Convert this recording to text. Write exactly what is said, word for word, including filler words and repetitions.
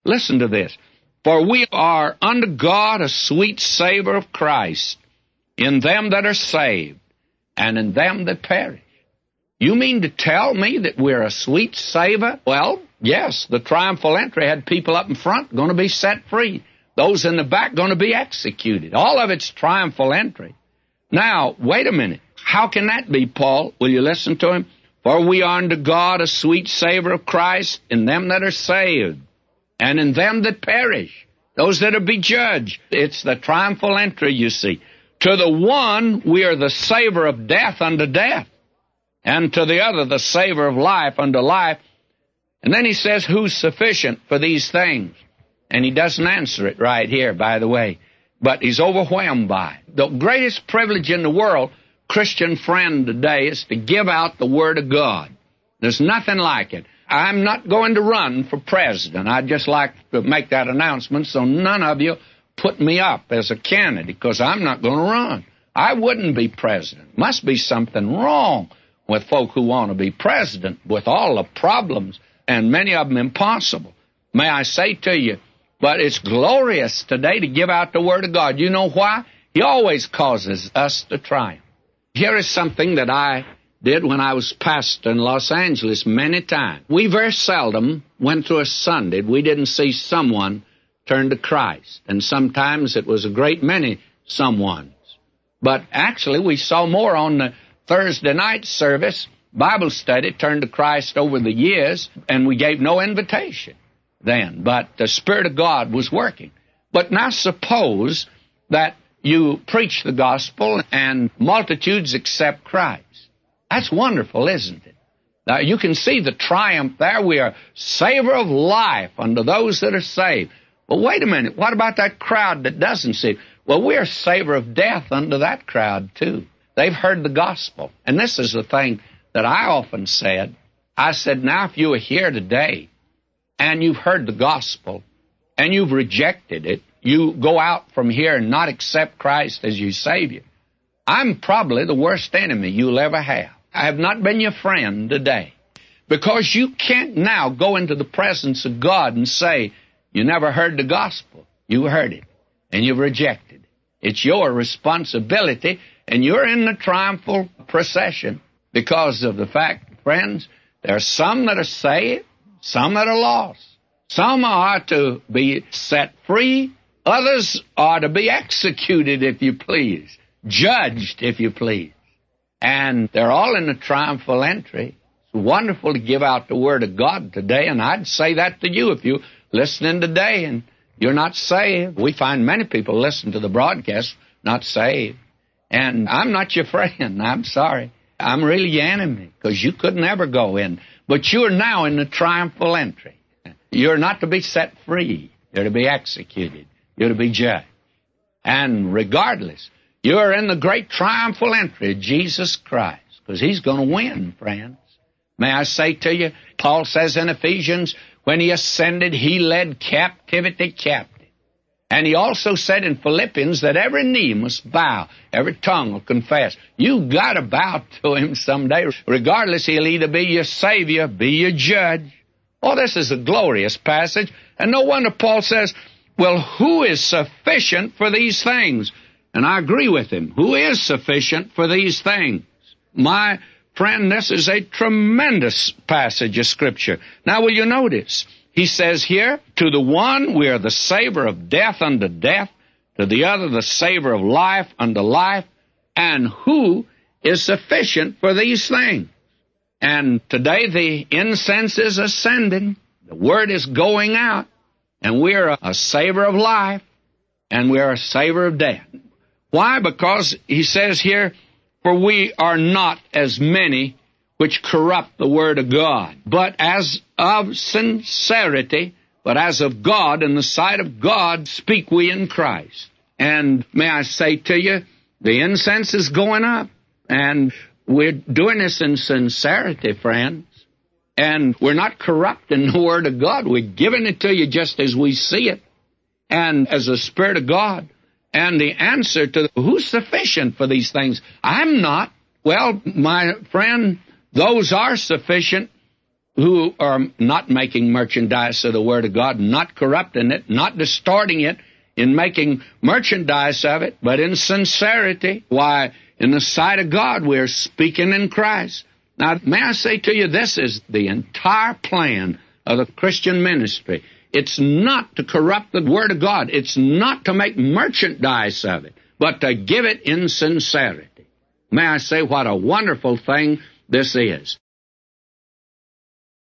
Listen to this. For we are unto God a sweet savor of Christ in them that are saved and in them that perish. You mean to tell me that we're a sweet savor? Well, yes, the triumphal entry had people up in front going to be set free. Those in the back going to be executed. All of it's triumphal entry. Now, wait a minute. How can that be, Paul? Will you listen to him? For we are unto God a sweet savor of Christ in them that are saved and in them that perish, those that are be judged. It's the triumphal entry, you see. To the one we are the savor of death unto death, and to the other the savor of life unto life. And then he says, who's sufficient for these things? And he doesn't answer it right here, by the way. But he's overwhelmed by it. The greatest privilege in the world, Christian friend, today is to give out the Word of God. There's nothing like it. I'm not going to run for president. I'd just like to make that announcement so none of you put me up as a candidate, because I'm not going to run. I wouldn't be president. Must be something wrong with folk who want to be president, with all the problems, and many of them impossible. May I say to you, but it's glorious today to give out the Word of God. You know why? He always causes us to triumph. Here is something that I did when I was pastor in Los Angeles many times. We very seldom went through a Sunday we didn't see someone turn to Christ. And sometimes it was a great many someones. But actually we saw more on the Thursday night service, Bible study, turned to Christ over the years, and we gave no invitation then. But the Spirit of God was working. But now suppose that you preach the gospel and multitudes accept Christ. That's wonderful, isn't it? Now, you can see the triumph there. We are savor of life unto those that are saved. But wait a minute. What about that crowd that doesn't see? Well, we are savor of death unto that crowd, too. They've heard the gospel. And this is the thing that I often said. I said, now, if you are here today and you've heard the gospel and you've rejected it, you go out from here and not accept Christ as your Savior, I'm probably the worst enemy you'll ever have. I have not been your friend today, because you can't now go into the presence of God and say, you never heard the gospel. You heard it, and you've rejected it. It's your responsibility, and you're in the triumphal procession because of the fact, friends, there are some that are saved, some that are lost. Some are to be set free. Others are to be executed, if you please, judged, if you please. And they're all in the triumphal entry. It's wonderful to give out the Word of God today, and I'd say that to you if you're listening today and you're not saved. We find many people listen to the broadcast not saved. And I'm not your friend. I'm sorry. I'm really your enemy, because you could never go in. But you're now in the triumphal entry. You're not to be set free. You're to be executed. You're to be judged. And regardless, you're in the great triumphal entry of Jesus Christ, because He's going to win, friends. May I say to you, Paul says in Ephesians, when He ascended, He led captivity captive. And he also said in Philippians that every knee must bow, every tongue will confess. You've got to bow to Him someday. Regardless, He'll either be your Savior, be your judge. Oh, this is a glorious passage. And no wonder Paul says, well, who is sufficient for these things? And I agree with him. Who is sufficient for these things? My friend, this is a tremendous passage of Scripture. Now, will you notice? He says here, to the one we are the savor of death unto death, to the other the savor of life unto life, and who is sufficient for these things? And today the incense is ascending, the word is going out, and we are a savor of life, and we are a savor of death. Why? Because he says here, for we are not as many which corrupt the word of God, but as of sincerity, but as of God, in the sight of God, speak we in Christ. And may I say to you, the incense is going up, and we're doing this in sincerity, friends. And we're not corrupting the word of God. We're giving it to you just as we see it, and as the Spirit of God. And the answer to who's sufficient for these things? I'm not. Well, my friend, those are sufficient who are not making merchandise of the Word of God, not corrupting it, not distorting it in making merchandise of it, but in sincerity. Why, in the sight of God, we're speaking in Christ. Now, may I say to you, this is the entire plan of the Christian ministry. It's not to corrupt the Word of God. It's not to make merchandise of it, but to give it in sincerity. May I say what a wonderful thing this is.